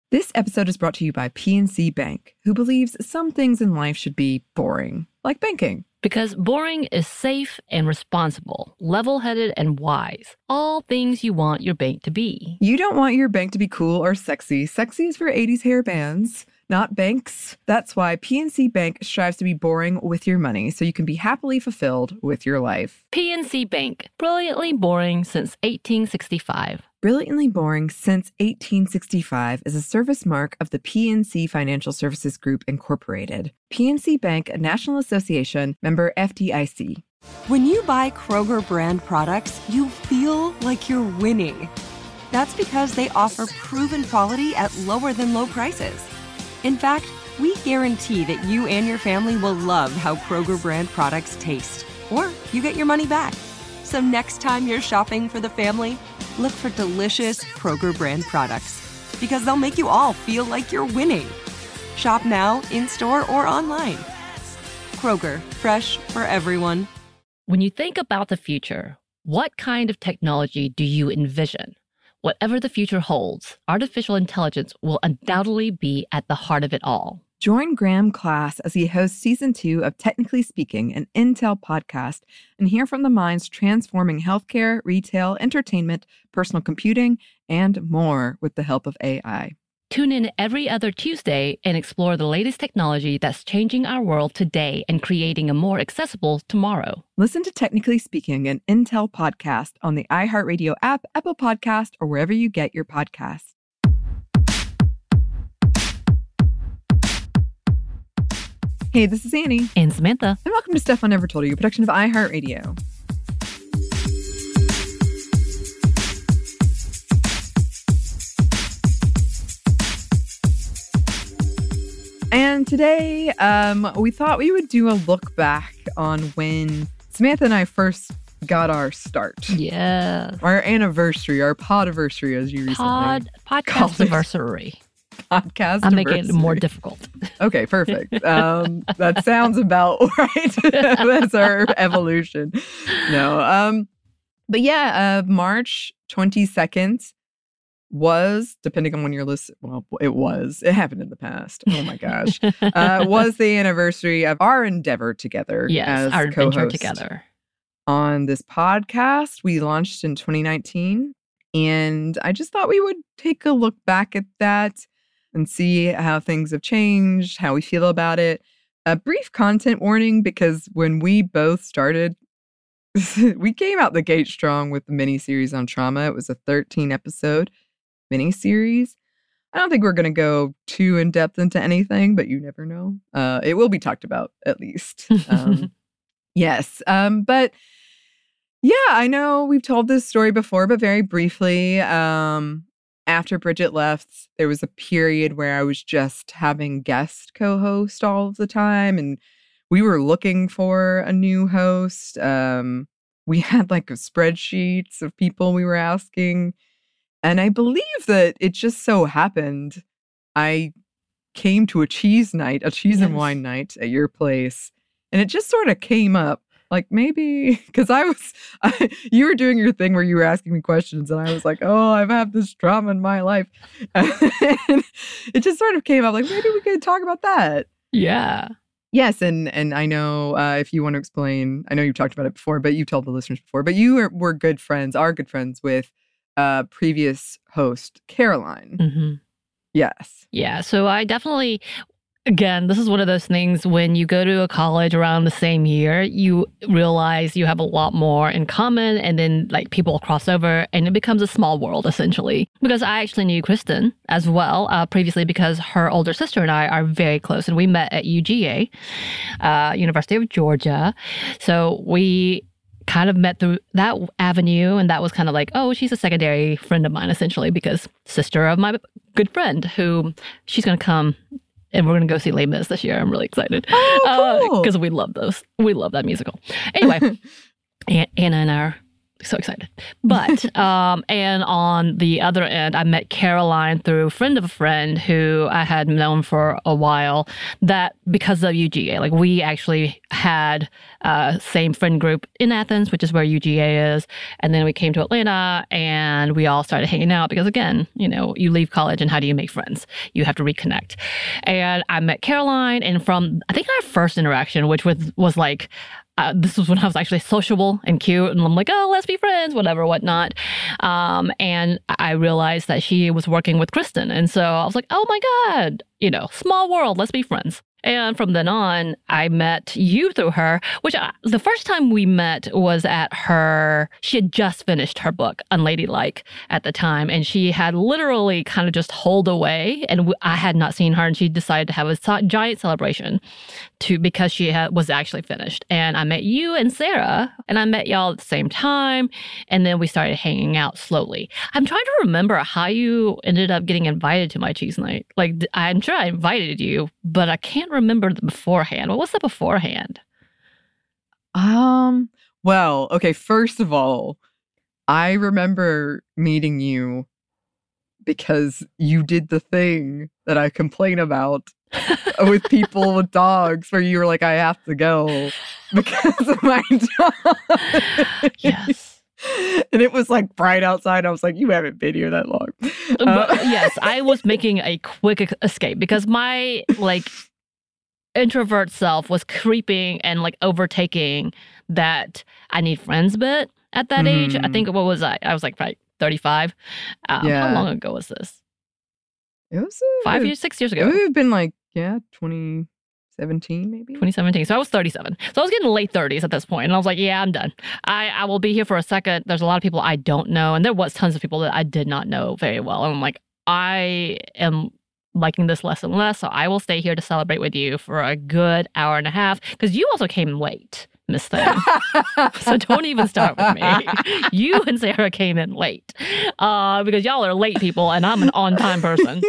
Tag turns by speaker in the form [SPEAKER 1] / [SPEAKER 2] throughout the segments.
[SPEAKER 1] This episode is brought to you by PNC Bank, who believes some things in life should be boring, like banking.
[SPEAKER 2] Because boring is safe and responsible, level-headed and wise. All things you want your bank to be.
[SPEAKER 1] You don't want your bank to be cool or sexy. Sexy is for 80s hair bands, not banks. That's why PNC Bank strives to be boring with your money so you can be happily fulfilled with your life.
[SPEAKER 2] PNC Bank, brilliantly boring since 1865.
[SPEAKER 1] Brilliantly Boring Since 1865 is a service mark of the PNC Financial Services Group, Incorporated. PNC Bank, a National Association, member FDIC.
[SPEAKER 3] When you buy Kroger brand products, you feel like you're winning. That's because they offer proven quality at lower than low prices. In fact, we guarantee that you and your family will love how Kroger brand products taste, or you get your money back. So next time you're shopping for the family, look for delicious Kroger brand products, because they'll make you all feel like you're winning. Shop now, in-store, or online. Kroger, fresh for everyone.
[SPEAKER 2] When you think about the future, what kind of technology do you envision? Whatever the future holds, artificial intelligence will undoubtedly be at the heart of it all.
[SPEAKER 1] Join Graham Class as he hosts Season 2 of Technically Speaking, an Intel podcast, and hear from the minds transforming healthcare, retail, entertainment, personal computing, and more with the help of AI.
[SPEAKER 2] Tune in every other Tuesday and explore the latest technology that's changing our world today and creating a more accessible tomorrow.
[SPEAKER 1] Listen to Technically Speaking, an Intel podcast on the iHeartRadio app, Apple Podcast, or wherever you get your podcasts. Hey, this is Annie.
[SPEAKER 2] And Samantha.
[SPEAKER 1] And welcome to Stuff I Never Told You, a production of iHeartRadio. And today, we thought we would do a look back on when Samantha and I first got our start.
[SPEAKER 2] Yeah.
[SPEAKER 1] Our anniversary, our podiversary, as you recently
[SPEAKER 2] podcast anniversary.
[SPEAKER 1] Podcast.
[SPEAKER 2] I'm making it more difficult.
[SPEAKER 1] Okay, perfect. That sounds about right. That's our evolution. No. But yeah, March 22nd was, depending on when you're listening, well, it happened in the past. Oh my gosh. Was the anniversary of our endeavor together.
[SPEAKER 2] Yes,
[SPEAKER 1] as
[SPEAKER 2] our adventure
[SPEAKER 1] co-host
[SPEAKER 2] together.
[SPEAKER 1] On this podcast. We launched in 2019. And I just thought we would take a look back at that and see how things have changed, how we feel about it. A brief content warning, because when we both started, we came out the gate strong with the miniseries on trauma. It was a 13-episode miniseries. I don't think we're going to go too in-depth into anything, but you never know. It will be talked about, at least. Yes. But yeah, I know we've told this story before, but very briefly, after Bridget left, there was a period where I was just having guest co-host all of the time, and we were looking for a new host. We had like spreadsheets of people we were asking, and I believe that it just so happened I came to a cheese and wine night at your place, and it just sort of came up. Like maybe because you were doing your thing where you were asking me questions and I was like, oh, I've had this trauma in my life. And it just sort of came up like, maybe we could talk about that.
[SPEAKER 2] Yeah.
[SPEAKER 1] Yes. And I know if you want to explain, I know you've talked about it before, but you've told the listeners before, but you were good friends with previous host, Caroline.
[SPEAKER 2] Mm-hmm.
[SPEAKER 1] Yes.
[SPEAKER 2] Yeah. So I definitely... Again, this is one of those things when you go to a college around the same year, you realize you have a lot more in common and then like people cross over and it becomes a small world essentially. Because I actually knew Kristen as well previously because her older sister and I are very close and we met at UGA, University of Georgia. So we kind of met through that avenue and that was kind of like, oh, she's a secondary friend of mine essentially because sister of my good friend who she's going to come. And we're going to go see Les Mis this year. I'm really excited.
[SPEAKER 1] Oh, cool.
[SPEAKER 2] Because we love those. We love that musical. Anyway, Anna and I are So excited. But, and on the other end, I met Caroline through a friend of a friend who I had known for a while, that because of UGA, like we actually had same friend group in Athens, which is where UGA is. And then we came to Atlanta and we all started hanging out because, again, you know, you leave college and how do you make friends? You have to reconnect. And I met Caroline, and from, I think our first interaction, which was like, this was when I was actually sociable and cute, and I'm like, oh, let's be friends, whatever, whatnot. And I realized that she was working with Kristen. And so I was like, oh my God, you know, small world, let's be friends. And from then on, I met you through her, which the first time we met was at her, she had just finished her book, Unladylike, at the time. And she had literally kind of just holed away. And I had not seen her. And she decided to have a giant celebration because she was actually finished. And I met you and Sarah, and I met y'all at the same time. And then we started hanging out slowly. I'm trying to remember how you ended up getting invited to my cheese night. Like, I'm sure I invited you, but I can't remember the beforehand. What was the beforehand?
[SPEAKER 1] Well, okay, first of all, I remember meeting you because you did the thing that I complain about with people with dogs, where you were like, I have to go because of my dog.
[SPEAKER 2] Yes.
[SPEAKER 1] And it was like bright outside. I was like, you haven't been here that long.
[SPEAKER 2] But yes, I was making a quick escape because my introvert self was creeping and like overtaking that I need friends bit at that age. I think, what was I? I was like, right, 35. How long ago was this?
[SPEAKER 1] It was
[SPEAKER 2] 5 years, 6 years ago.
[SPEAKER 1] It would have been like, 2017 maybe?
[SPEAKER 2] 2017. So I was 37. So I was getting late 30s at this point. And I was like, yeah, I'm done. I will be here for a second. There's a lot of people I don't know. And there was tons of people that I did not know very well. And I'm like, I am liking this less and less. So I will stay here to celebrate with you for a good hour and a half. Because you also came late, Miss Thing. So don't even start with me. You and Sarah came in late because y'all are late people and I'm an on-time person.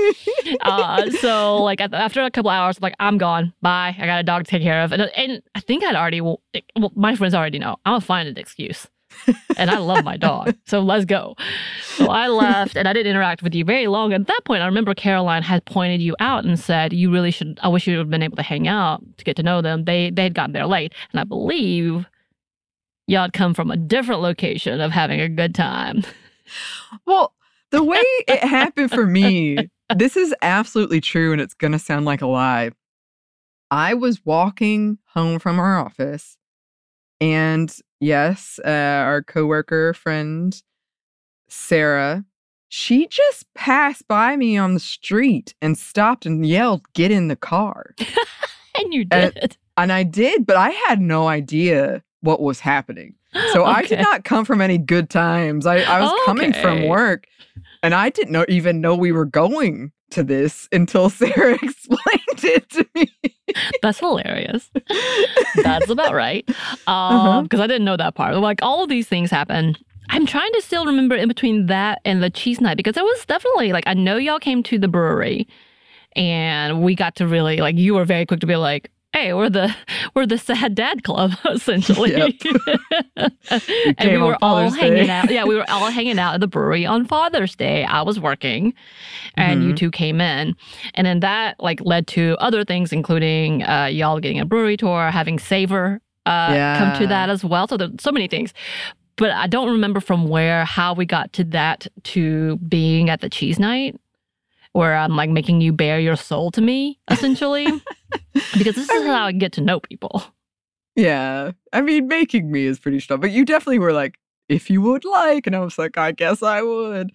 [SPEAKER 2] So like after a couple hours, I'm like, I'm gone. Bye. I got a dog to take care of. And I think I'd already, my friends already know. I'll find an excuse. And I love my dog. So let's go. So I left and I didn't interact with you very long. At that point, I remember Caroline had pointed you out and said, you really should, I wish you would have been able to hang out to get to know them. They had gotten there late. And I believe y'all had come from a different location of having a good time.
[SPEAKER 1] Well, the way it happened for me, this is absolutely true, and it's going to sound like a lie. I was walking home from our office, and yes, our coworker friend, Sarah, she just passed by me on the street and stopped and yelled, "Get in the car."
[SPEAKER 2] And you did.
[SPEAKER 1] And I did, but I had no idea what was happening. So I did not come from any good times. I was coming from work, and I didn't even know we were going to this until Sarah explained it to me.
[SPEAKER 2] That's hilarious. That's about right. Because I didn't know that part. Like, all of these things happen. I'm trying to still remember in between that and the cheese night, because it was definitely like, I know y'all came to the brewery and we got to really, like, you were very quick to be like, hey, we're the sad dad club, essentially.
[SPEAKER 1] Yep.
[SPEAKER 2] And we were all hanging out. Yeah, we were all hanging out at the brewery on Father's Day. I was working, and you two came in. And then that like led to other things, including y'all getting a brewery tour, having Savor come to that as well. So there's so many things. But I don't remember from how we got to that, to being at the cheese night, where I'm like making you bare your soul to me, essentially. Because this is how I get to know people. Yeah.
[SPEAKER 1] I mean, making me is pretty strong. But you definitely were like, if you would like. And I was like, I guess I would.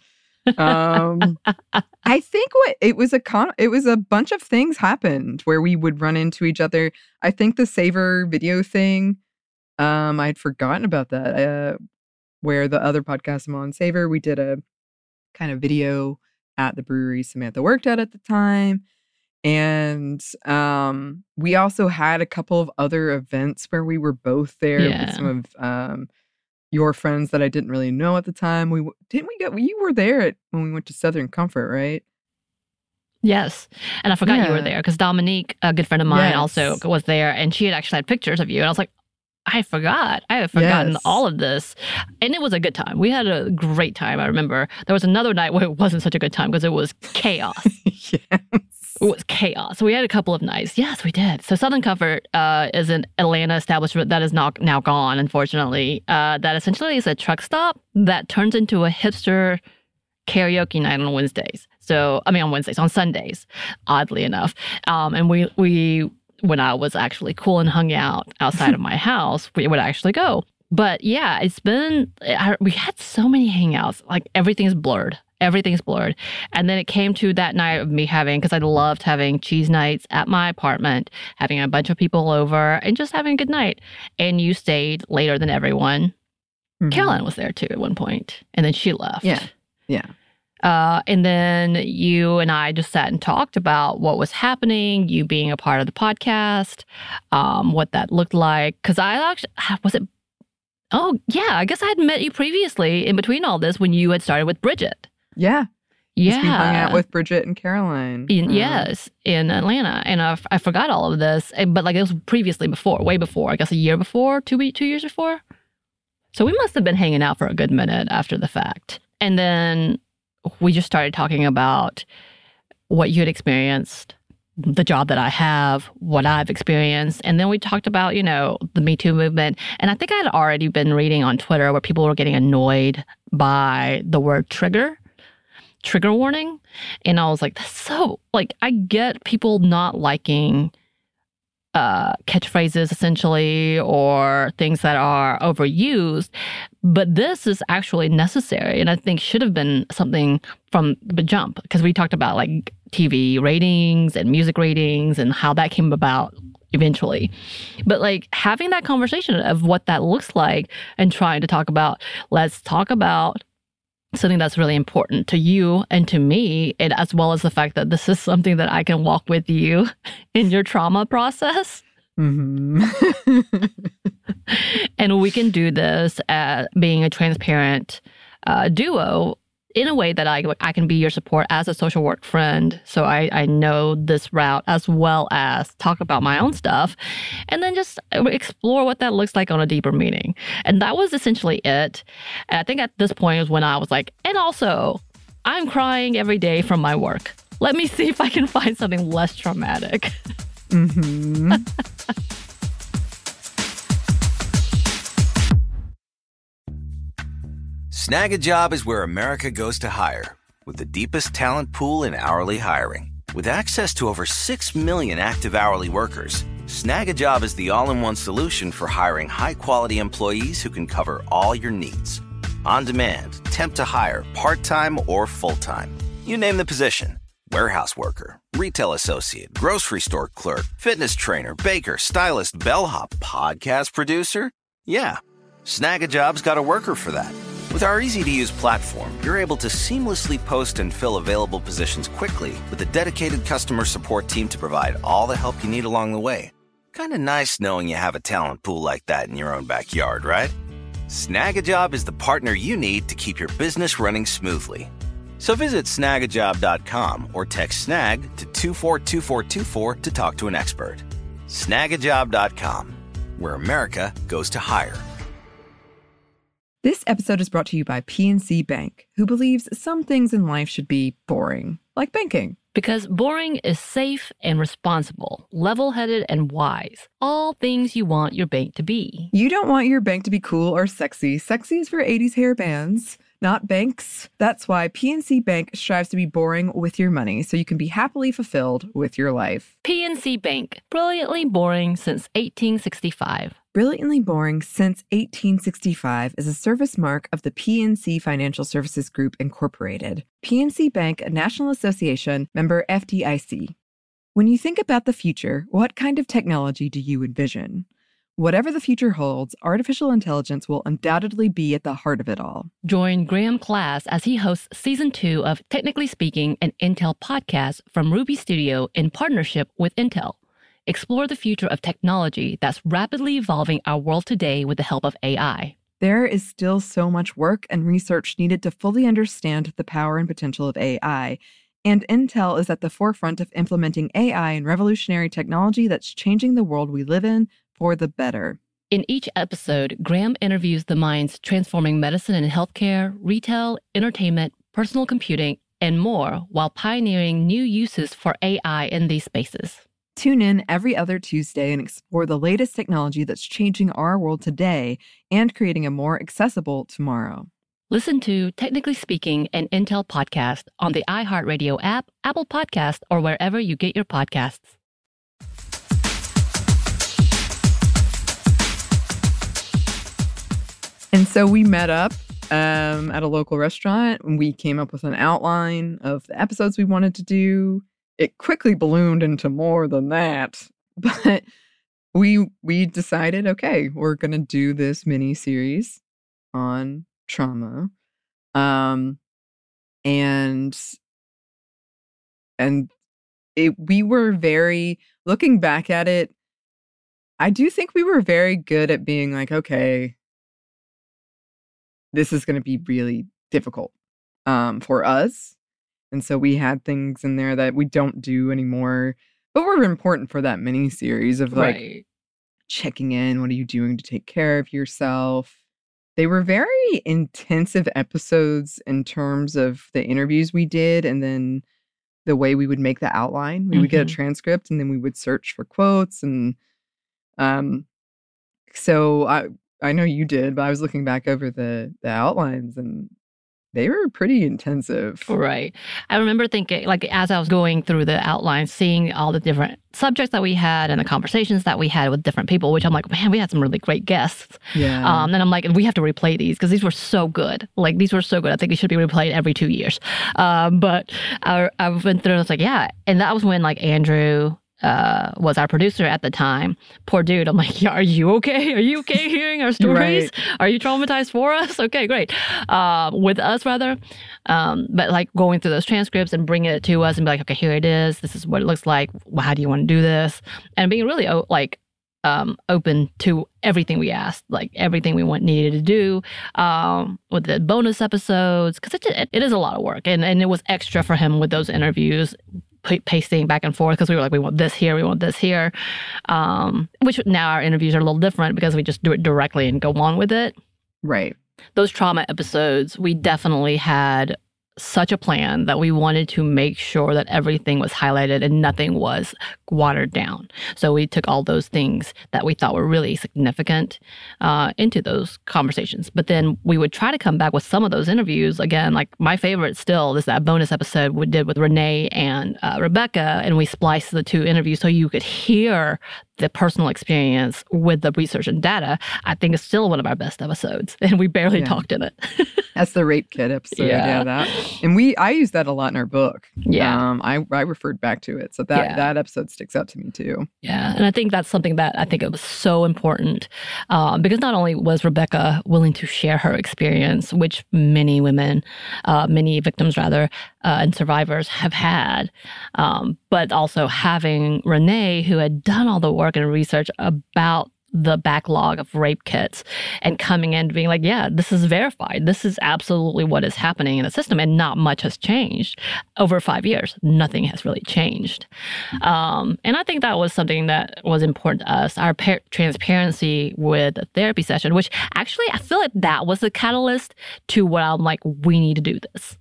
[SPEAKER 1] I think it was a bunch of things happened where we would run into each other. I think the Savor video thing, I'd forgotten about that. Where the other podcast I'm on, Savor, we did a kind of video at the brewery Samantha worked at the time. And we also had a couple of other events where we were both there with some of your friends that I didn't really know at the time. You were there when we went to Southern Comfort, right?
[SPEAKER 2] Yes. And I forgot you were there because Dominique, a good friend of mine, also was there, and she had actually had pictures of you. And I was like, I forgot. I had forgotten
[SPEAKER 1] Yes.
[SPEAKER 2] all of this. And it was a good time. We had a great time. I remember there was another night where it wasn't such a good time because it was chaos.
[SPEAKER 1] Yes.
[SPEAKER 2] It was chaos. So we had a couple of nights. Yes, we did. So Southern Comfort is an Atlanta establishment that is now gone, unfortunately. That essentially is a truck stop that turns into a hipster karaoke night on Wednesdays. On Sundays, oddly enough. And we when I was actually cool and hung out outside of my house, we would actually go. But yeah, we had so many hangouts. Like everything's blurred. Everything's blurred. And then it came to that night of me because I loved having cheese nights at my apartment, having a bunch of people over and just having a good night. And you stayed later than everyone.
[SPEAKER 1] Mhm.
[SPEAKER 2] Caroline was there too at one point, and then she left.
[SPEAKER 1] Yeah. Yeah.
[SPEAKER 2] And then you and I just sat and talked about what was happening, you being a part of the podcast, what that looked like. Because I guess I had met you previously in between all this when you had started with Bridget.
[SPEAKER 1] Yeah.
[SPEAKER 2] Yeah.
[SPEAKER 1] We hung out with Bridget and Caroline.
[SPEAKER 2] Yes, in Atlanta. And I forgot all of this. But like it was previously before, way before, I guess a year before, 2 years before. So we must have been hanging out for a good minute after the fact. And then we just started talking about what you had experienced, the job that I have, what I've experienced. And then we talked about, the Me Too movement. And I think I had already been reading on Twitter where people were getting annoyed by the word trigger warning. And I was like, that's so, I get people not liking catchphrases essentially or things that are overused, but this is actually necessary and I think should have been something from the jump because we talked about TV ratings and music ratings and how that came about eventually. But having that conversation of what that looks like and trying to talk about, let's talk about something that's really important to you and to me, and as well as the fact that this is something that I can walk with you in your trauma process.
[SPEAKER 1] Mm-hmm.
[SPEAKER 2] And we can do this being a transparent duo in a way that I can be your support as a social work friend. So I know this route as well as talk about my own stuff and then just explore what that looks like on a deeper meaning. And that was essentially it. And I think at this point is when I was like, and also I'm crying every day from my work. Let me see if I can find something less traumatic.
[SPEAKER 1] Mm-hmm.
[SPEAKER 4] Snag a Job is where America goes to hire, with the deepest talent pool in hourly hiring. With access to over 6 million active hourly workers, Snag a Job is the all-in-one solution for hiring high-quality employees who can cover all your needs. On demand, temp to hire, part-time or full-time. You name the position. Warehouse worker, retail associate, grocery store clerk, fitness trainer, baker, stylist, bellhop, podcast producer. Yeah, Snag a Job's got a worker for that. With our easy-to-use platform, you're able to seamlessly post and fill available positions quickly with a dedicated customer support team to provide all the help you need along the way. Kind of nice knowing you have a talent pool like that in your own backyard, right? Snag a Job is the partner you need to keep your business running smoothly. So visit snagajob.com or text snag to 242424 to talk to an expert. Snagajob.com, where America goes to hire.
[SPEAKER 1] This episode is brought to you by PNC Bank, who believes some things in life should be boring, like banking.
[SPEAKER 2] Because boring is safe and responsible, level-headed and wise. All things you want your bank to be.
[SPEAKER 1] You don't want your bank to be cool or sexy. Sexy is for 80s hair bands, not banks. That's why PNC Bank strives to be boring with your money so you can be happily fulfilled with your life.
[SPEAKER 2] PNC Bank, brilliantly boring since 1865.
[SPEAKER 1] Brilliantly Boring Since 1865 is a service mark of the PNC Financial Services Group, Incorporated. PNC Bank, a National Association, member FDIC. When you think about the future, what kind of technology do you envision? Whatever the future holds, artificial intelligence will undoubtedly be at the heart of it all.
[SPEAKER 2] Join Graham Class as he hosts Season 2 of Technically Speaking, an Intel podcast from Ruby Studio in partnership with Intel. Explore the future of technology that's rapidly evolving our world today with the help of AI.
[SPEAKER 1] There is still so much work and research needed to fully understand the power and potential of AI, and Intel is at the forefront of implementing AI and revolutionary technology that's changing the world we live in for the better.
[SPEAKER 2] In each episode, Graham interviews the minds transforming medicine and healthcare, retail, entertainment, personal computing, and more while pioneering new uses for AI in these spaces.
[SPEAKER 1] Tune in every other Tuesday and explore the latest technology that's changing our world today and creating a more accessible tomorrow.
[SPEAKER 2] Listen to Technically Speaking, an Intel podcast on the iHeartRadio app, Apple Podcast, or wherever you get your podcasts.
[SPEAKER 1] And so we met up at a local restaurant, and we came up with an outline of the episodes we wanted to do. It quickly ballooned into more than that, but we decided, okay, we're going to do this mini series on trauma, and we were very, looking back at it, I do think we were very good at being like, okay, this is going to be really difficult for us. And so we had things in there that we don't do anymore, but were important for that mini series of like checking in. What are you doing to take care of yourself? They were very intensive episodes in terms of the interviews we did and then the way we would make the outline. We would get a transcript and then we would search for quotes. And so I know you did, but I was looking back over the outlines and they were pretty intensive.
[SPEAKER 2] Right. I remember thinking, like, as I was going through the outlines, seeing all the different subjects that we had and the conversations that we had with different people, which I'm like, man, we had some really great guests.
[SPEAKER 1] Yeah.
[SPEAKER 2] Then I'm like, we have to replay these because these were so good. Like, these were so good. I think they should be replayed every 2 years. But I went through and I was like, yeah. And that was when, like, Andrew was our producer at the time. Poor dude. I'm like, yeah, are you okay? Are you okay hearing our stories?
[SPEAKER 1] Right.
[SPEAKER 2] Are you traumatized for us? Okay, great. With us, rather. But like going through those transcripts and bringing it to us and be like, okay, here it is. This is what it looks like. How do you want to do this? And being really open to everything we asked, like everything we needed to do with the bonus episodes, because it is a lot of work. And it was extra for him with those interviews, pasting back and forth because we were like, we want this here, we want this here. Which now our interviews are a little different because we just do it directly and go on with it.
[SPEAKER 1] Right.
[SPEAKER 2] Those trauma episodes, we definitely had such a plan that we wanted to make sure that everything was highlighted and nothing was watered down. So we took all those things that we thought were really significant into those conversations. But then we would try to come back with some of those interviews. Again, like my favorite still is that bonus episode we did with Renee and Rebecca, and we spliced the two interviews so you could hear the personal experience with the research and data. I think it's still one of our best episodes, and we barely talked in it.
[SPEAKER 1] That's the rape kit episode. Yeah, that. And I use that a lot in our book.
[SPEAKER 2] Yeah.
[SPEAKER 1] I referred back to it. So that episode sticks out to me too.
[SPEAKER 2] Yeah. And I think that's something that I think it was so important because not only was Rebecca willing to share her experience, which many women, many victims rather, and survivors have had, but also having Renee, who had done all the work and research about the backlog of rape kits and coming in being like, yeah, this is verified. This is absolutely what is happening in the system. And not much has changed over 5 years. Nothing has really changed. And I think that was something that was important to us. Our transparency with the therapy session, which actually I feel like that was the catalyst to what I'm like, we need to do this.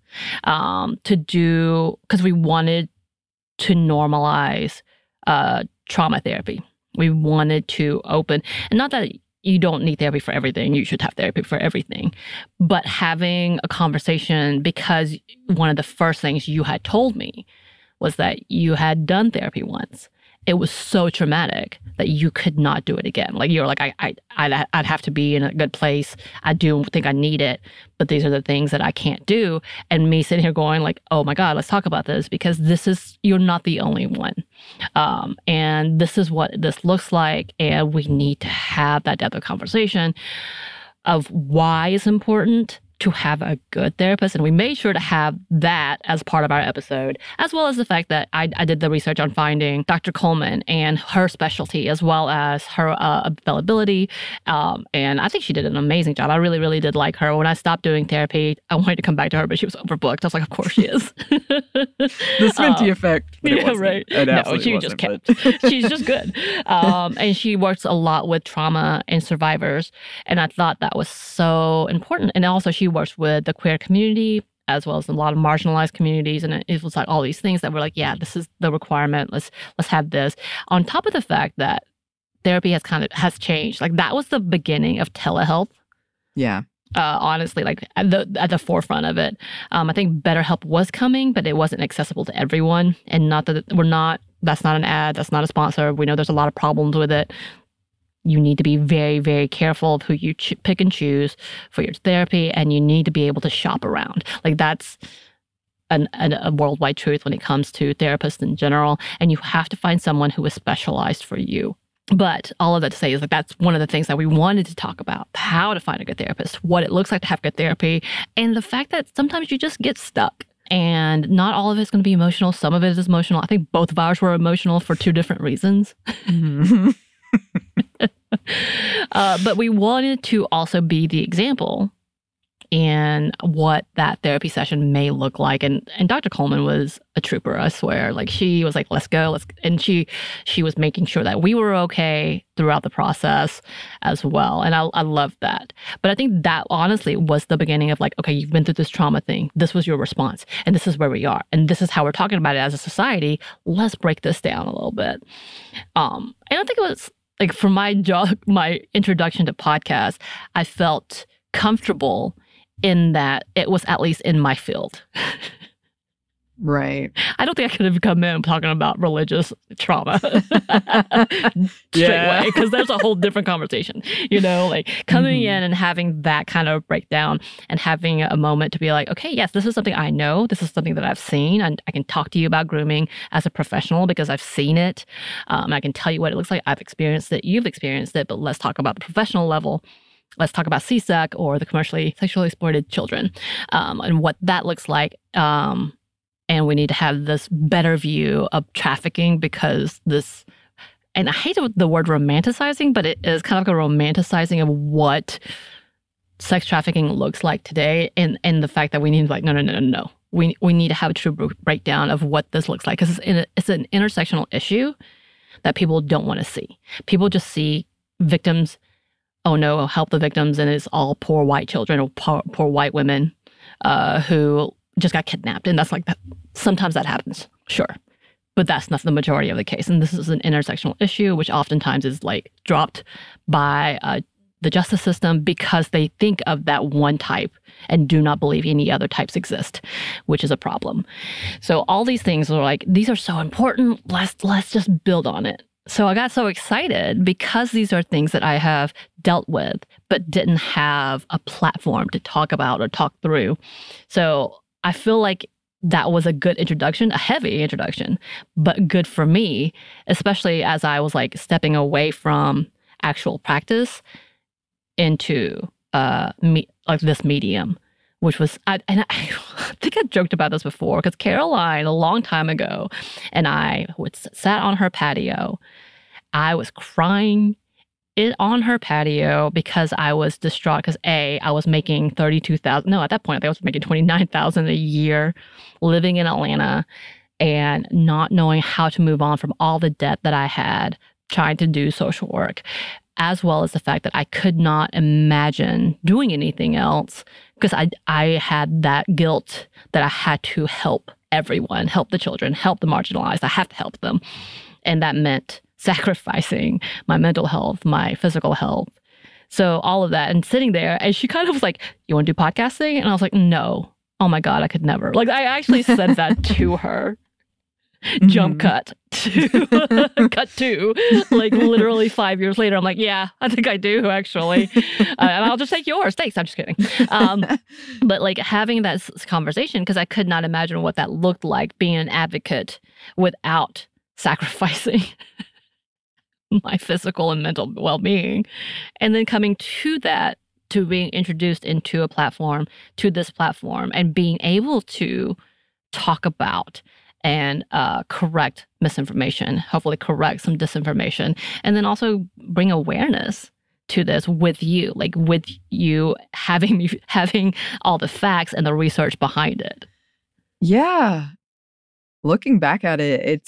[SPEAKER 2] Because we wanted to normalize trauma therapy. We wanted to open, and not that you don't need therapy for everything, you should have therapy for everything, but having a conversation, because one of the first things you had told me was that you had done therapy once. It was so traumatic that you could not do it again. Like, you're like, I'd have to be in a good place. I do think I need it, but these are the things that I can't do. And me sitting here going like, oh my God, let's talk about this, because you're not the only one. And this is what this looks like. And we need to have that depth of conversation of why it's important to have a good therapist. And we made sure to have that as part of our episode, as well as the fact that I did the research on finding Dr. Coleman and her specialty, as well as her availability. And I think she did an amazing job. I really, really did like her. When I stopped doing therapy, I wanted to come back to her, but she was overbooked. I was like, of course she is.
[SPEAKER 1] The Sminty effect.
[SPEAKER 2] Yeah, right. No, she just kept. She's just good. And she works a lot with trauma and survivors. And I thought that was so important. And also she works with the queer community as well as a lot of marginalized communities. And it was like all these things that were like, yeah, this is the requirement. Let's have this. On top of the fact that therapy has changed. Like that was the beginning of telehealth.
[SPEAKER 1] Yeah.
[SPEAKER 2] Honestly, like at the forefront of it. I think BetterHelp was coming, but it wasn't accessible to everyone. And that's not an ad, that's not a sponsor. We know there's a lot of problems with it. You need to be very, very careful of who you pick and choose for your therapy, and you need to be able to shop around. Like that's a worldwide truth when it comes to therapists in general, and you have to find someone who is specialized for you. But all of that to say is like that's one of the things that we wanted to talk about, how to find a good therapist, what it looks like to have good therapy, and the fact that sometimes you just get stuck. And not all of it's going to be emotional. Some of it is emotional. I think both of ours were emotional for two different reasons. Mm-hmm. But we wanted to also be the example in what that therapy session may look like. And Dr. Coleman was a trooper, I swear. Like she was like, let's go. And she was making sure that we were okay throughout the process as well. And I loved that. But I think that honestly was the beginning of like, okay, you've been through this trauma thing. This was your response. And this is where we are. And this is how we're talking about it as a society. Let's break this down a little bit. And I think it was like for my introduction to podcasts, I felt comfortable in that it was at least in my field.
[SPEAKER 1] Right.
[SPEAKER 2] I don't think I could have come in talking about religious trauma straight away, because there's a whole different conversation, like coming in and having that kind of breakdown and having a moment to be like, okay, yes, this is something I know. This is something that I've seen. And I can talk to you about grooming as a professional because I've seen it. I can tell you what it looks like. I've experienced it. You've experienced it. But let's talk about the professional level. Let's talk about CSEC or the commercially sexually exploited children and what that looks like. And we need to have this better view of trafficking because this, and I hate the word romanticizing, but it is kind of like a romanticizing of what sex trafficking looks like today. And the fact that we need to like, no. We need to have a true breakdown of what this looks like because it's an intersectional issue that people don't want to see. People just see victims, oh no, help the victims, and it's all poor white children or poor white women who just got kidnapped. And that's like, sometimes that happens, sure. But that's not the majority of the case. And this is an intersectional issue, which oftentimes is like dropped by the justice system because they think of that one type and do not believe any other types exist, which is a problem. So all these things are like, these are so important. Let's just build on it. So I got so excited because these are things that I have dealt with, but didn't have a platform to talk about or talk through. So I feel like that was a good introduction, a heavy introduction, but good for me, especially as I was like stepping away from actual practice into like this medium, which was, I think I joked about this before because Caroline, a long time ago, and I sat on her patio. I was crying on her patio because I was distraught because I was making $32,000. No, at that point, I was making $29,000 a year living in Atlanta and not knowing how to move on from all the debt that I had trying to do social work, as well as the fact that I could not imagine doing anything else because I had that guilt that I had to help everyone, help the children, help the marginalized. I have to help them. And that meant sacrificing my mental health, my physical health. So all of that and sitting there, and she kind of was like, you want to do podcasting? And I was like, no. Oh my God, I could never. Like I actually said that to her. Jump cut to cut to like literally 5 years later. I'm like, yeah, I think I do actually. And I'll just take yours. Thanks. I'm just kidding. But like having that conversation, because I could not imagine what that looked like being an advocate without sacrificing my physical and mental well-being. And then coming to that to being introduced into a platform, to this platform, and being able to talk about and correct misinformation, hopefully correct some disinformation, and then also bring awareness to this with you, like with you having all the facts and the research behind it.
[SPEAKER 1] Yeah. Looking back at it,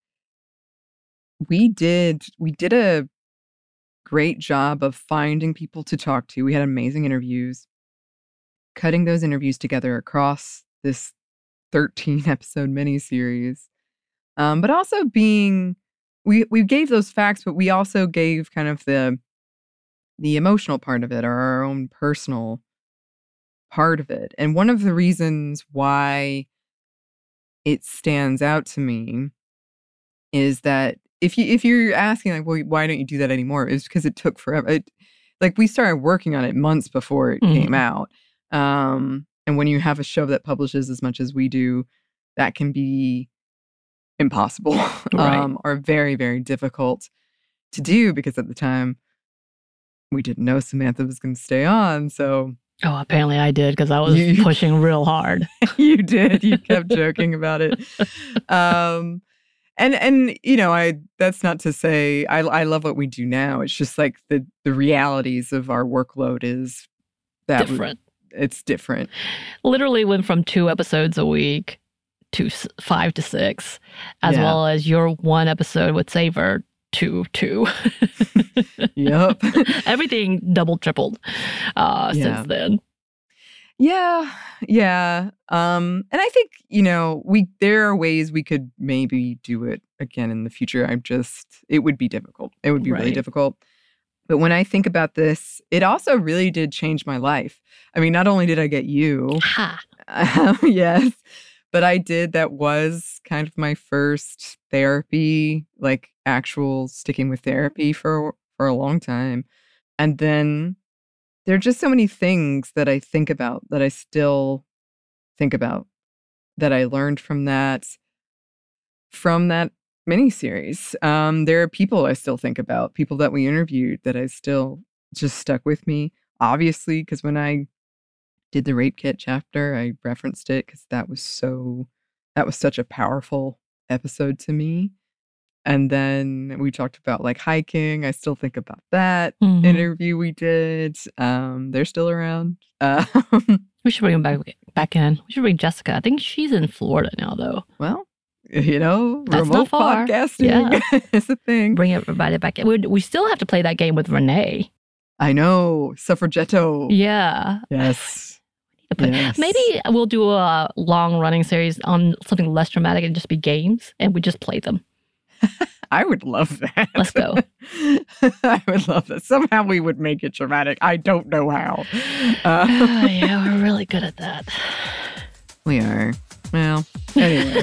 [SPEAKER 1] we did a great job of finding people to talk to. We had amazing interviews, cutting those interviews together across this 13-episode miniseries. But also we gave those facts, but we also gave kind of the emotional part of it, or our own personal part of it. And one of the reasons why it stands out to me is that if you're asking like, well, why don't you do that anymore? It's because it took forever. Like we started working on it months before it came out. And when you have a show that publishes as much as we do, that can be impossible,
[SPEAKER 2] Right.
[SPEAKER 1] or very, very difficult to do, because at the time we didn't know Samantha was going to stay on. So
[SPEAKER 2] Apparently I did, because I was pushing real hard.
[SPEAKER 1] you did. You kept joking about it. And that's not to say I love what we do now. It's just like the realities of our workload is that
[SPEAKER 2] Different.
[SPEAKER 1] It's different.
[SPEAKER 2] Literally went from 2 episodes a week to 5 to 6, as well as your 1 episode with Savor to 2.
[SPEAKER 1] Yep.
[SPEAKER 2] Everything doubled, tripled since then.
[SPEAKER 1] Yeah. And I think, there are ways we could maybe do it again in the future. It would be difficult. It would be really difficult. But when I think about this, it also really did change my life. I mean, not only did I get you, yes, but that was kind of my first therapy, like actual sticking with therapy for a long time. And then there are just so many things that I think about, that I still think about, that I learned from that miniseries. There are people I still think about, people that we interviewed that I still just stuck with me. Obviously, because when I did the rape kit chapter, I referenced it because that was such a powerful episode to me. And then we talked about like hiking. I still think about that interview we did. They're still around.
[SPEAKER 2] We should bring them back in. We should bring Jessica. I think she's in Florida now, though.
[SPEAKER 1] Well,
[SPEAKER 2] That's
[SPEAKER 1] remote
[SPEAKER 2] not far.
[SPEAKER 1] podcasting is a thing.
[SPEAKER 2] Bring everybody back in. We still have to play that game with Renee.
[SPEAKER 1] I know. Suffragetto.
[SPEAKER 2] Yeah.
[SPEAKER 1] Yes.
[SPEAKER 2] Yes. Maybe we'll do a long-running series on something less dramatic and just be games, and we just play them.
[SPEAKER 1] I would love that.
[SPEAKER 2] Let's go.
[SPEAKER 1] I would love that. Somehow we would make it dramatic. I don't know how.
[SPEAKER 2] Yeah, we're really good at that.
[SPEAKER 1] We are. Well, anyway.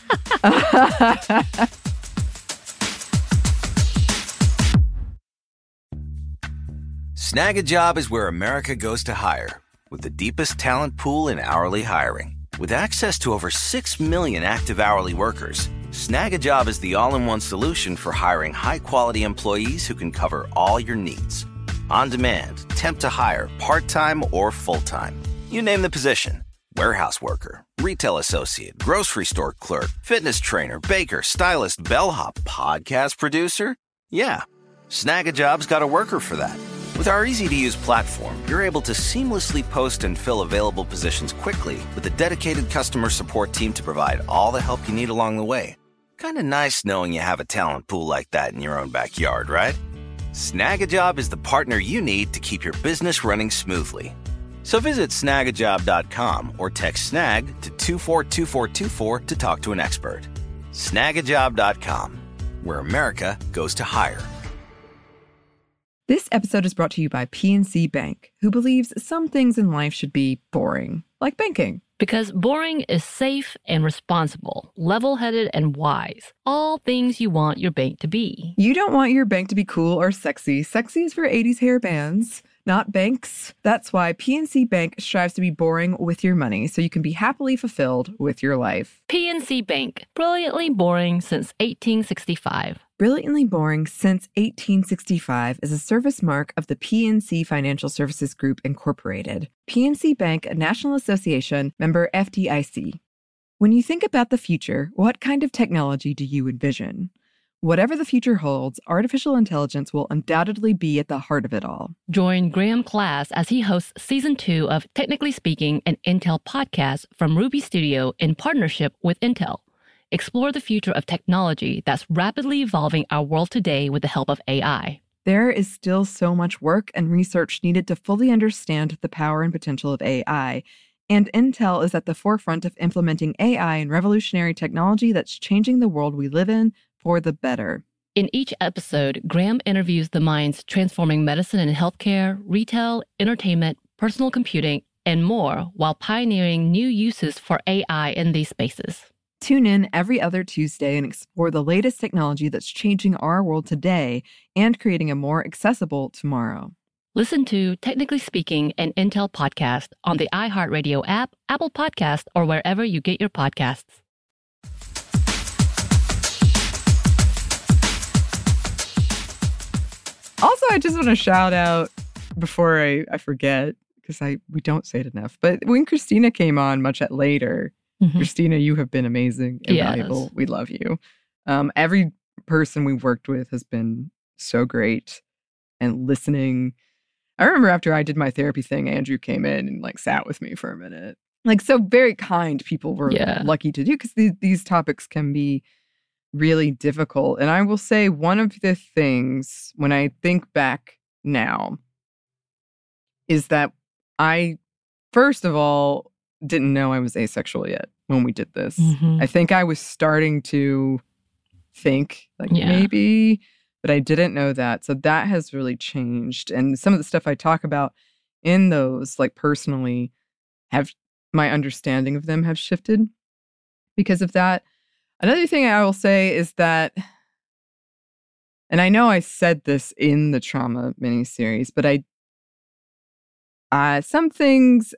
[SPEAKER 4] Snag a Job is where America goes to hire, with the deepest talent pool in hourly hiring. With access to over 6 million active hourly workers, Snag a Job is the all-in-one solution for hiring high-quality employees who can cover all your needs. On demand, temp to hire, part-time or full-time. You name the position. Warehouse worker, retail associate, grocery store clerk, fitness trainer, baker, stylist, bellhop, podcast producer. Yeah, Snag a Job's got a worker for that. With our easy-to-use platform, you're able to seamlessly post and fill available positions quickly with a dedicated customer support team to provide all the help you need along the way. Kind of nice knowing you have a talent pool like that in your own backyard, right? Snag a Job is the partner you need to keep your business running smoothly. So visit snagajob.com or text snag to 242424 to talk to an expert. Snagajob.com, where America goes to hire.
[SPEAKER 1] This episode is brought to you by PNC Bank, who believes some things in life should be boring, like banking.
[SPEAKER 2] Because boring is safe and responsible, level-headed and wise. All things you want your bank to be.
[SPEAKER 1] You don't want your bank to be cool or sexy. Sexy is for 80s hair bands. not banks. That's why PNC Bank strives to be boring with your money so you can be happily fulfilled with your life.
[SPEAKER 2] PNC Bank, brilliantly boring since 1865.
[SPEAKER 1] Brilliantly Boring Since 1865 is a service mark of the PNC Financial Services Group, Incorporated. PNC Bank, a National Association, member FDIC. When you think about the future, what kind of technology do you envision? Whatever the future holds, artificial intelligence will undoubtedly be at the heart of it all.
[SPEAKER 2] Join Graham Class as he hosts Season 2 of Technically Speaking, an Intel podcast from Ruby Studio in partnership with Intel. Explore the future of technology that's rapidly evolving our world today with the help of AI.
[SPEAKER 1] There is still so much work and research needed to fully understand the power and potential of AI, and Intel is at the forefront of implementing AI and revolutionary technology that's changing the world we live in for the better.
[SPEAKER 2] In each episode, Graham interviews the minds transforming medicine and healthcare, retail, entertainment, personal computing, and more while pioneering new uses for AI in these spaces.
[SPEAKER 1] Tune in every other Tuesday and explore the latest technology that's changing our world today and creating a more accessible tomorrow.
[SPEAKER 2] Listen to Technically Speaking, an Intel podcast on the iHeartRadio app, Apple Podcast, or wherever you get your podcasts.
[SPEAKER 1] Also, I just want to shout out before I forget, because we don't say it enough, but when Christina came on much later, Christina, you have been amazing and valuable. We love you. Every person we've worked with has been so great and listening. I remember after I did my therapy thing, Andrew came in and sat with me for a minute. So very kind people were lucky to do, because these topics can be really difficult. And I will say one of the things when I think back now is that I, first of all, didn't know I was asexual yet when we did this. I think I was starting to think maybe, but I didn't know that. So that has really changed. And some of the stuff I talk about in those, personally, my understanding of them have shifted because of that. Another thing I will say is that, and I know I said this in the trauma miniseries, but some things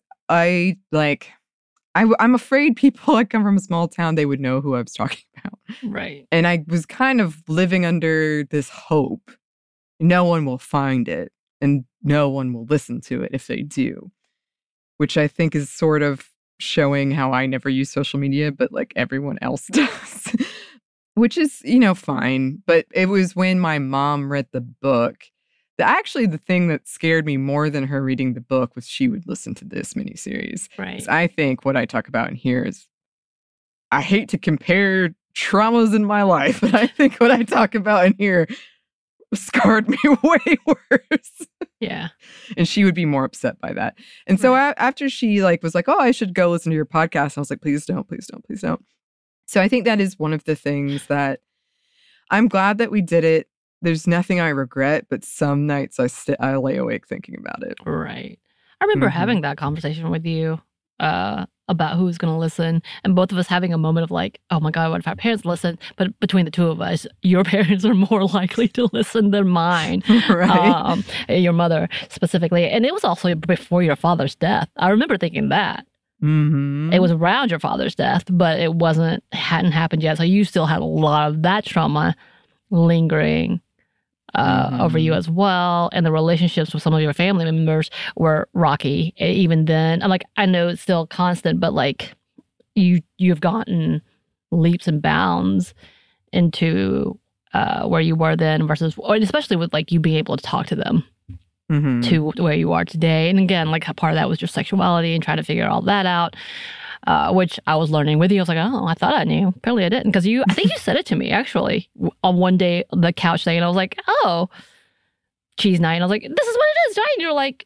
[SPEAKER 1] I'm afraid people that come from a small town, they would know who I was talking about.
[SPEAKER 2] Right.
[SPEAKER 1] And I was kind of living under this hope. No one will find it and no one will listen to it if they do, which I think is sort of showing how I never use social media, but everyone else does, which is, fine. But it was when my mom read the book. Actually, the thing that scared me more than her reading the book was she would listen to this miniseries.
[SPEAKER 2] Right.
[SPEAKER 1] I think what I talk about in here is, I hate to compare traumas in my life, but I think what I talk about in here scarred me way worse.
[SPEAKER 2] Yeah.
[SPEAKER 1] And she would be more upset by that. And so after she was like, oh, I should go listen to your podcast, I was like, please don't, please don't, please don't. So I think that is one of the things that I'm glad that we did it. There's nothing I regret, but some nights I lay awake thinking about it.
[SPEAKER 2] Right. I remember having that conversation with you about who's going to listen, and both of us having a moment of oh my God, what if our parents listen? But between the two of us, your parents are more likely to listen than mine.
[SPEAKER 1] Right.
[SPEAKER 2] Your mother specifically. And it was also before your father's death. I remember thinking that. It was around your father's death, but it hadn't happened yet. So you still had a lot of that trauma lingering over you as well, and the relationships with some of your family members were rocky even then. I know it's still constant, but you've gotten leaps and bounds into where you were then versus, and especially with you being able to talk to them to where you are today. And again, part of that was your sexuality and trying to figure all that out. Which I was learning with you. I was like, oh, I thought I knew. Apparently I didn't. Because I think you said it to me, actually, on one day, the couch thing. And I was like, oh, cheese night. And I was like, this is what it is, right? And you're like,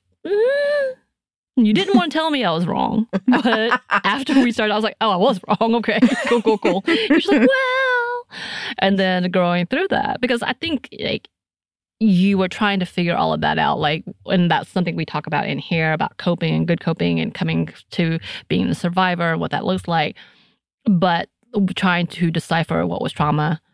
[SPEAKER 2] You didn't want to tell me I was wrong. But after we started, I was like, oh, I was wrong. Okay, cool. You're just like, well. And then growing through that. Because I think, you were trying to figure all of that out, and that's something we talk about in here about coping and good coping and coming to being the survivor and what that looks like. But trying to decipher what was trauma,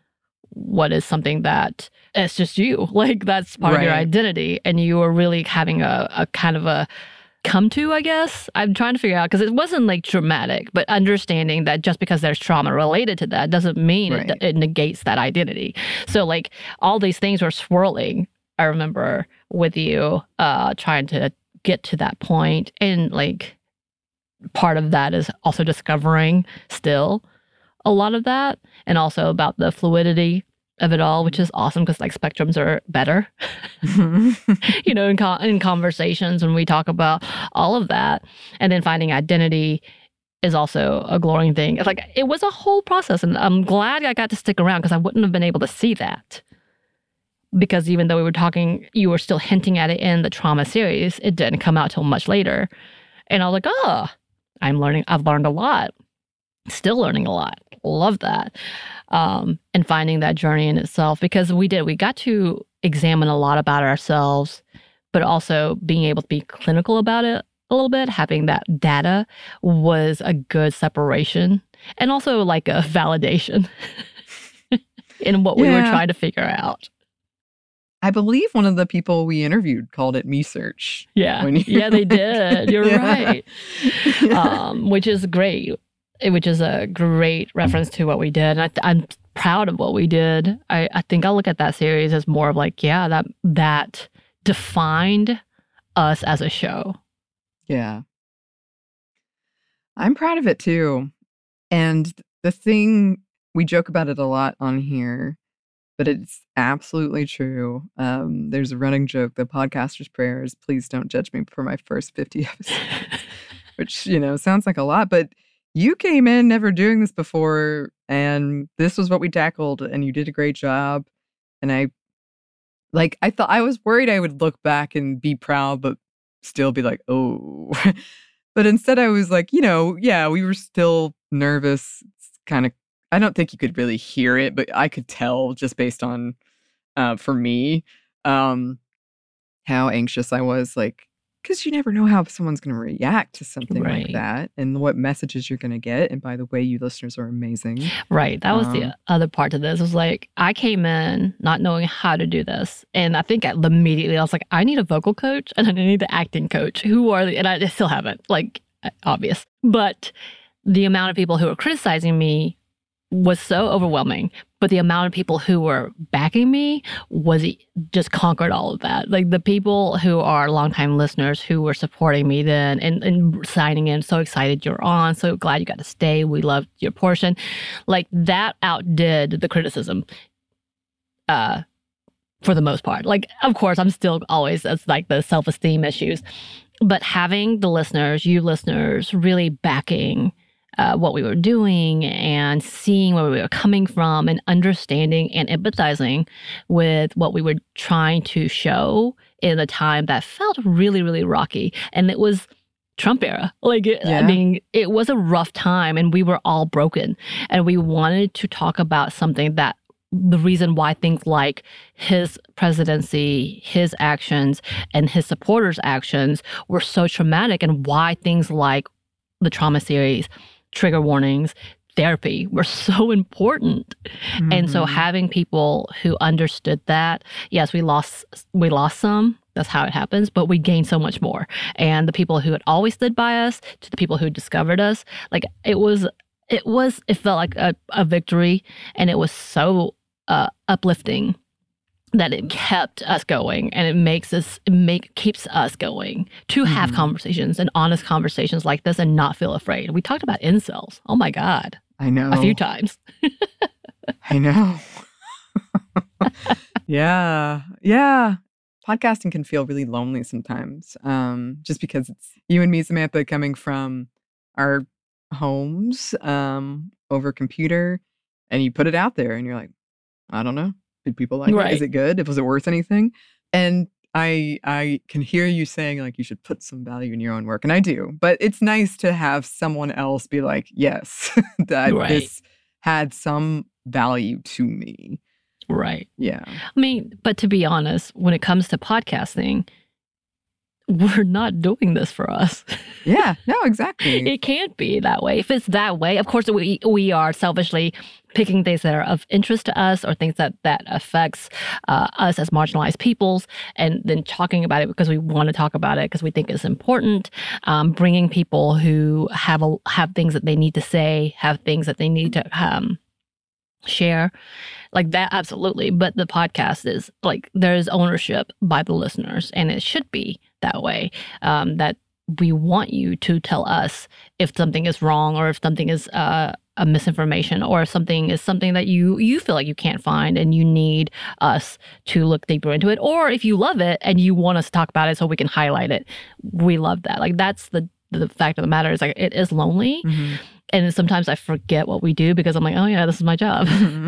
[SPEAKER 2] what is something that it's just you. Like that's part of your
[SPEAKER 1] Right.
[SPEAKER 2] identity. And you are really having a kind of a come to, I guess. I'm trying to figure out because it wasn't like dramatic, but understanding that just because there's trauma related to that doesn't mean
[SPEAKER 1] Right.
[SPEAKER 2] it negates that identity. So like all these things were swirling, I remember, with you trying to get to that point. And like part of that is also discovering still a lot of that, and also about the fluidity of it all, which is awesome because like spectrums are better, you know, in conversations when we talk about all of that. And then finding identity is also a glowing thing. It's like it was a whole process, and I'm glad I got to stick around because I wouldn't have been able to see that. Because even though we were talking, you were still hinting at it in the trauma series, it didn't come out till much later. And I was like, oh, I've learned a lot. Still learning a lot. Love that. And finding that journey in itself, because we got to examine a lot about ourselves, but also being able to be clinical about it a little bit. Having that data was a good separation, and also like a validation in what we were
[SPEAKER 1] Yeah.
[SPEAKER 2] trying to figure out.
[SPEAKER 1] I believe one of the people we interviewed called it me search.
[SPEAKER 2] Yeah.
[SPEAKER 1] When you-
[SPEAKER 2] Yeah, they did. You're
[SPEAKER 1] Yeah.
[SPEAKER 2] right.
[SPEAKER 1] Yeah.
[SPEAKER 2] Which is great. Which is a great reference to what we did. And I'm proud of what we did. I think I'll look at that series as more of like, yeah, that defined us as a show.
[SPEAKER 1] Yeah. I'm proud of it too. And the thing, we joke about it a lot on here, but it's absolutely true. There's a running joke, the podcaster's prayers, please don't judge me for my first 50 episodes, which, you know, sounds like a lot, but you came in never doing this before, and this was what we tackled, and you did a great job. And I was worried I would look back and be proud, but still be like, oh. But instead I was like, you know, yeah, we were still nervous. It's kind of, I don't think you could really hear it, but I could tell just based on, for me, how anxious I was, like, because you never know how someone's going to react to something like
[SPEAKER 2] Right.
[SPEAKER 1] that and what messages you're going to get. And by the way, you listeners are amazing.
[SPEAKER 2] Right. That was the other part to this. It was like, I came in not knowing how to do this. And I think immediately I was like, I need a vocal coach and I need the acting coach. And I still haven't, like, obvious. But the amount of people who were criticizing me was so overwhelming. But the amount of people who were backing me just conquered all of that. Like the people who are longtime listeners who were supporting me then and signing in, so excited you're on, so glad you got to stay. We loved your portion. Like that outdid the criticism for the most part. Like, of course, I'm still always, it's like the self-esteem issues. But having the listeners, you listeners, really backing what we were doing and seeing where we were coming from and understanding and empathizing with what we were trying to show in a time that felt really, really rocky. And it was Trump era. Like, I mean, it was a rough time and we were all broken. And we wanted to talk about something that the reason why things like his presidency, his actions, and his supporters' actions were so traumatic, and why things like the trauma series, trigger warnings, therapy were so important.
[SPEAKER 1] Mm-hmm.
[SPEAKER 2] And so having people who understood that, yes, we lost some. That's how it happens, but we gained so much more. And the people who had always stood by us, to the people who discovered us, like it felt like a victory, and it was so uplifting that it kept us going, and keeps us going to have conversations and honest conversations like this and not feel afraid. We talked about incels. Oh my God.
[SPEAKER 1] I know.
[SPEAKER 2] A few times.
[SPEAKER 1] I know. Yeah. Yeah. Podcasting can feel really lonely sometimes. Just because it's you and me, Samantha, coming from our homes over computer, and you put it out there and you're like, I don't know. Did people like it? Is it good? Was it worth anything? And I can hear you saying like you should put some value in your own work. And I do. But it's nice to have someone else be like, yes, that this had some value to me.
[SPEAKER 2] Right.
[SPEAKER 1] Yeah.
[SPEAKER 2] I mean, but to be honest, when it comes to podcasting, we're not doing this for us.
[SPEAKER 1] Yeah, no, exactly.
[SPEAKER 2] It can't be that way. If it's that way, of course, we are selfishly picking things that are of interest to us or things that affects us as marginalized peoples, and then talking about it because we want to talk about it because we think it's important. Bringing people who have things that they need to say, have things that they need to share, like that, absolutely. But the podcast is like there's ownership by the listeners, and it should be that way. That we want you to tell us if something is wrong or if something is a misinformation or if something is something that you feel like you can't find and you need us to look deeper into it, or if you love it and you want us to talk about it so we can highlight it. We love that. Like that's the fact of the matter is like it is lonely. Mm-hmm. And sometimes I forget what we do because I'm like, oh yeah, this is my job.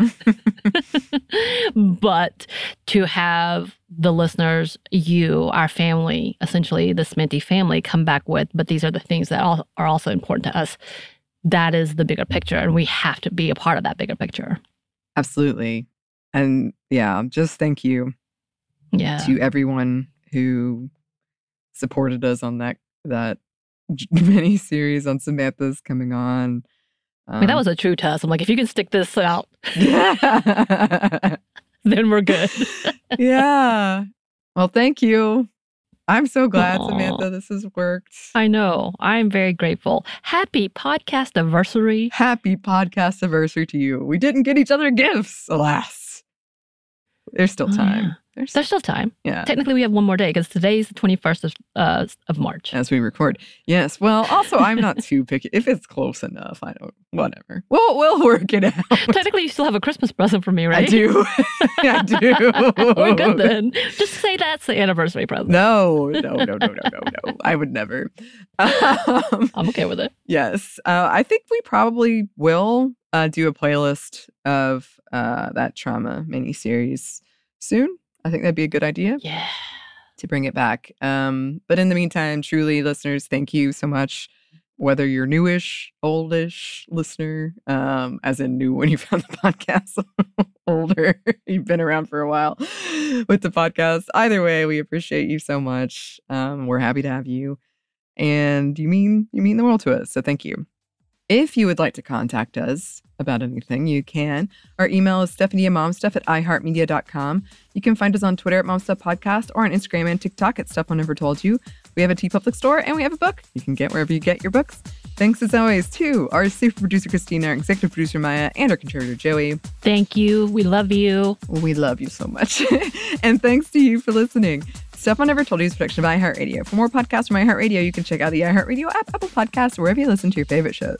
[SPEAKER 2] But to have the listeners, you, our family, essentially the Sminty family, come back with, but these are the things that are also important to us. That is the bigger picture, and we have to be a part of that bigger picture.
[SPEAKER 1] Absolutely. And yeah, just thank you to everyone who supported us on that mini series on Samantha's coming on.
[SPEAKER 2] I mean, that was a true test. I'm like, if you can stick this out, then we're good.
[SPEAKER 1] Yeah. Well, thank you. I'm so glad, Samantha, this has worked.
[SPEAKER 2] I know. I'm very grateful. Happy podcast anniversary.
[SPEAKER 1] Happy podcast anniversary to you. We didn't get each other gifts, alas. There's still time.
[SPEAKER 2] Yeah. There's still time.
[SPEAKER 1] Yeah.
[SPEAKER 2] Technically, we have one more day because today's the 21st of March.
[SPEAKER 1] As we record. Yes. Well, also, I'm not too picky. If it's close enough, whatever. We'll work it out.
[SPEAKER 2] Technically, you still have a Christmas present for me, right?
[SPEAKER 1] I do. I do.
[SPEAKER 2] We're good then. Just say that's the anniversary present.
[SPEAKER 1] No. I would never.
[SPEAKER 2] I'm okay with it.
[SPEAKER 1] Yes. I think we probably will do a playlist of that trauma miniseries soon. I think that'd be a good idea.
[SPEAKER 2] Yeah.
[SPEAKER 1] To bring it back. But in the meantime, truly, listeners, thank you so much. Whether you're newish, oldish listener, as in new when you found the podcast, older, you've been around for a while with the podcast. Either way, we appreciate you so much. We're happy to have you. And you mean the world to us. So thank you. If you would like to contact us about anything, you can. Our email is stephanie@momstuff@iheartmedia.com. You can find us on Twitter at momstuffpodcast or on Instagram and TikTok at Stuff One Never Told You. We have a TeePublic store and we have a book you can get wherever you get your books. Thanks as always to our super producer Christina, our executive producer Maya, and our contributor Joey.
[SPEAKER 2] Thank you. We love you.
[SPEAKER 1] We love you so much. And thanks to you for listening. Stuff I Never Told You is a production of iHeartRadio. For more podcasts from iHeartRadio, you can check out the iHeartRadio app, Apple Podcasts, or wherever you listen to your favorite shows.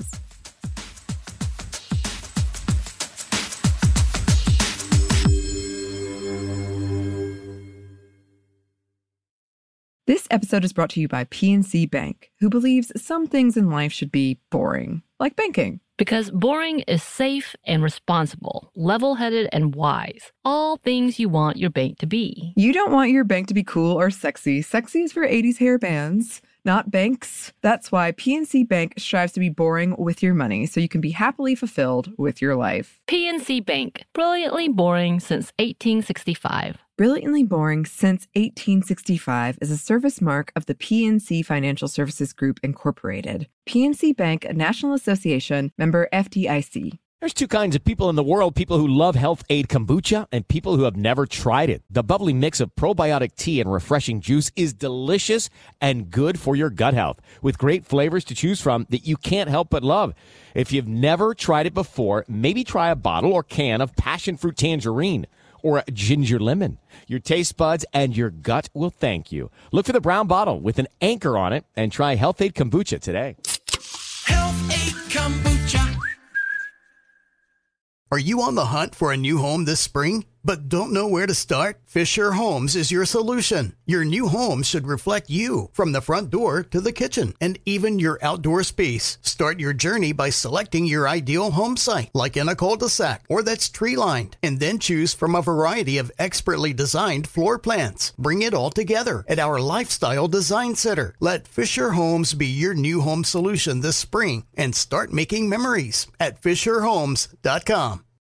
[SPEAKER 1] This episode is brought to you by PNC Bank, who believes some things in life should be boring, like banking.
[SPEAKER 2] Because boring is safe and responsible, level-headed and wise. All things you want your bank to be.
[SPEAKER 1] You don't want your bank to be cool or sexy. Sexy is for 80s hair bands, not banks. That's why PNC Bank strives to be boring with your money so you can be happily fulfilled with your life.
[SPEAKER 2] PNC Bank, brilliantly boring since 1865.
[SPEAKER 1] Brilliantly Boring Since 1865 is a service mark of the PNC Financial Services Group, Incorporated. PNC Bank, a National Association, member FDIC.
[SPEAKER 5] There's two kinds of people in the world, people who love Health Aid Kombucha and people who have never tried it. The bubbly mix of probiotic tea and refreshing juice is delicious and good for your gut health, with great flavors to choose from that you can't help but love. If you've never tried it before, maybe try a bottle or can of passion fruit tangerine or a ginger lemon. Your taste buds and your gut will thank you. Look for the brown bottle with an anchor on it and try Health Aid Kombucha today.
[SPEAKER 6] Health Aid Kombucha.
[SPEAKER 7] Are you on the hunt for a new home this spring, but don't know where to start? Fisher Homes is your solution. Your new home should reflect you, from the front door to the kitchen and even your outdoor space. Start your journey by selecting your ideal home site, like in a cul-de-sac or that's tree-lined, and then choose from a variety of expertly designed floor plans. Bring it all together at our Lifestyle Design Center. Let Fisher Homes be your new home solution this spring and start making memories at FisherHomes.com.